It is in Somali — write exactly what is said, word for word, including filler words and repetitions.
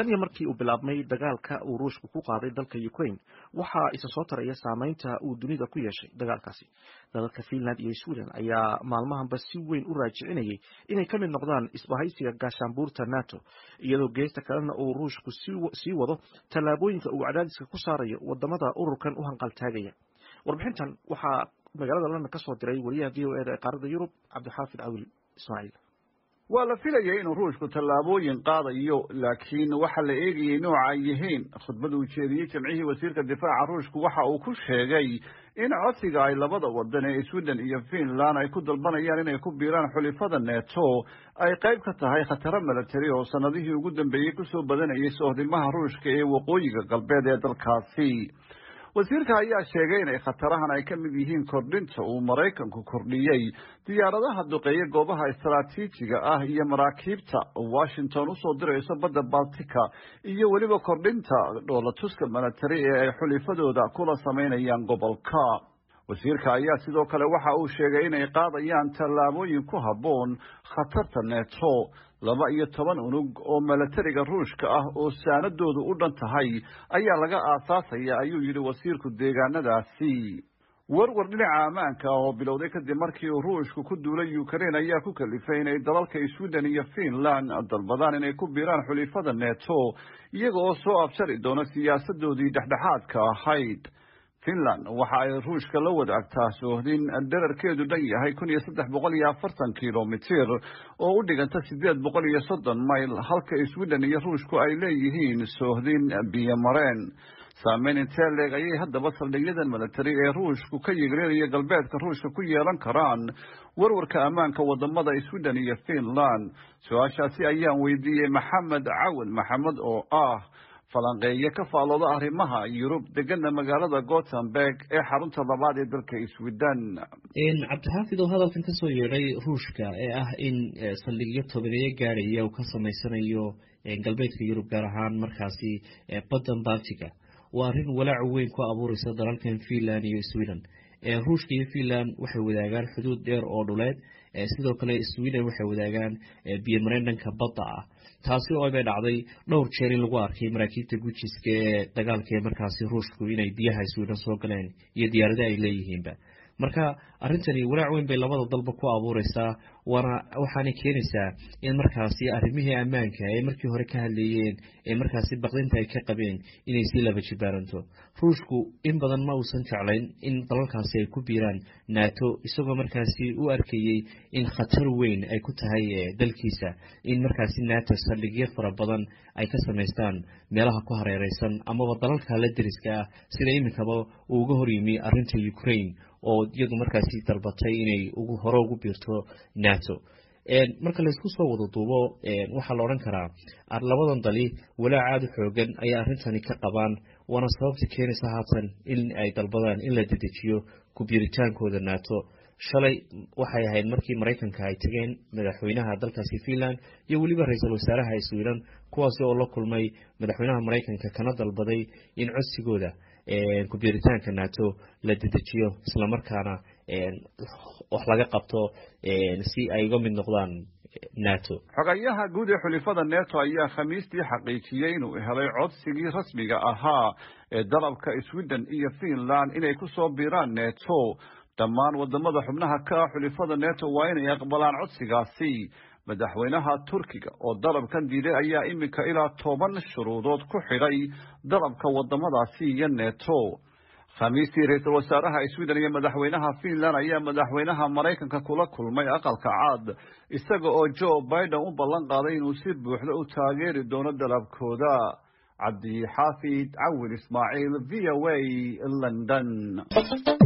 tan iyo markii uu bilaabmay dagaalka uu Ruushku ku qaaday dalka Ukraine waxa isa soo taraya saameynta uu dunida ku yeeshay dagaalkaasi. Dalalka Finland iyo Sweden ayaa maalmahanba si weyn u raajicinayay inay ka mid noqdaan isbahaysiga gaashaanbuurta NATO, iyadoo geesta kalena uu Ruushku sii wado tallaabooyinka uu cadaadiska ku saarayo wadamada ururkan u hanqaltaagaya. Warbixintan waxaa magaalada London ka soo diray wariyaha V O A ee qaaradda Yurub Cabdixaafid Cawil Ismaaciil. waa la filayay inuu Ruushku tallaabooyin qaadayo, laakiin waxa la eegayay nooca ay yihiin. khudbad uu jeediyey jamcihii wasiirka difaaca Ruushku waxa uu ku sheegay in codsiga ay labada wadan ee Sweden iyo Finland ay ku dalbanayaan inay ku biiraan xulifada NATO ay qayb ka tahay khataro milatari oo sanadihii ugu dambeeyey kusoo badanayay sohdilmaha Ruushka ee waqooyiga galbeed ee dalkaasi. wasiirka ayaa sheegay inay khatarahan ay ka mid yihiin kordhinta uu Maraykanku kordhiyey diyaaradaha duqeeya goobaha istaraatiijiga ah iyo maraakiibta Washington u soo dirayso badda Baltika, iyo weliba kordhinta dhoolatuska milatari ee ay xulifadooda kula samaynayaan gobolka. wasiirka ayaa sidoo kale waxa uu sheegay inay qaadayaan tallaabooyin ku habboon khatarta NATO. laba iyo toban unug oo milatariga Ruushka ah oo saanadoodu u dhan tahay ayaa laga aasaasaya, ayuu yidhi wasiirku deegaanadaasi. warwar dhinaca ammaanka ah oo bilowday kadib markii uu Ruushku ku duulay Ukraine ayaa ku kalifay inay dalalka Sweden iyo Finland dalbadaan inay ku biiraan xulifada NATO, iyaga oo soo abshari doona siyaasadoodii dhexdhexaadka ahayd. Finland waxa ay Ruushka la wadaagtaa soohdin dhererkeedu dhan yahay kun iyo saddex boqol iyo afartan kilomitir oo u dhiganta sideed boqol iyo soddon mayl, halka Sweden iyo Ruushku ay leeyihiin soohdin biyo-mareen. saameyn intee leeg ayay haddaba saldhigyadan milatari ee Ruushku ka yigreeraya galbeedka Ruushka ku yeelan karaan warwarka ammaanka wadamada Sweden iyo Finland? su-aashaasi ayaan weydiiyey Maxamed Cawil Maxamed oo ah falanqeeye ka faalooda arrimaha Yurub, degana magaalada Gothenburg ee xarunta labaad ee dalka Sweden. Cabdixaafid oo hadalkan ka soo yeedhay Ruushka ee ah in saldhigyo tobaneeyo gaaraya uu ka samaysanayo galbeedka Yurub, gaar ahaan markaasi badda Baltika, waa arrin walaac weyn ku abuuraysa dalalkan Finland iyo Sweden. Ruushka iyo Finland waxay wadaagaan xuduud dheer oo dhuleed, sidoo kale Sweden waxay wadaagaan biyo-mareen dhanka badda ah, taasi oo ay dhacday dhowr jeer in lagu arkay maraakiibta gujiska ee dagaalka ee markaasi Ruushku inay biyaha Sweden soo galeen iyo diyaaradaha ay leeyihiinba. marka arrintani walaac weyn bay labada dalba ku abuuraysaa, waana waxaanay keenaysaa in markaasi arrimihii ammaanka ee markii hore ka hadlayeen ee markaasi baqdinta ay ka qabeen inay sii laba jibaaranto. Ruushku in badan ma uusan jeclayn in dalalkaasi ay ku biiraan NATO, isagoo markaasi u arkayay in khatar weyn ay ku tahay dalkiisa in markaasi NATO saldhigyo fara badan ay ka samaystaan meelaha ku hareeraysan amaba dalalka la deriska ah, sida iminkaba uu uga horyimi arrinta Ukraine oo iyadu markaasi dalbatay inay ugu hore ugu biirto NATO. marka la isku soo wada duubo waxa la oran karaa labadan dali walaac aad u xoogan ay arrintani ka qabaan, wana sababta keenaysa haatan in ay dalbadaan in la dedejiyo ku biiritaankooda NATO. shalay waxay ahayd markii Maraykanka ay tageen madaxweynaha dalkaasi Finland iyo waliba ra'iisul wasaaraha Sweden, kuwaas oo la kulmay madaxweynaha Maraykanka kana dalbaday in codsigooda ku biiritaanka NATO la dedejiyo, isla markaana wax laga qabto si ay uga mid noqdaan NATO. xogayaha guud ee xulifada NATO ayaa khamiistii xaqiijiyay inuu helay codsigii rasmiga ahaa ee dalabka Sweden iyo Finland inay ku soo biiraan NATO. dhammaan wadamada xubnaha ka xulifada NATO waa inay aqbalaan codsigaasi. madaxweynaha Turkiga oo dalabkan diiday ayaa iminka ilaa toban shuruudood ku xidhay dalabka wadamadaasi iyo NATO. khamiistii ra'iisul wasaaraha Sweden iyo madaxweynaha Finland ayaa madaxweynaha Maraykanka kula kulmay aqalka cad, isaga oo Joe Biden u ballan qaaday inuu si buuxda u taageeri doono dalabkooda. Cabdixaafid Cawil Ismaaciil, V O A, London.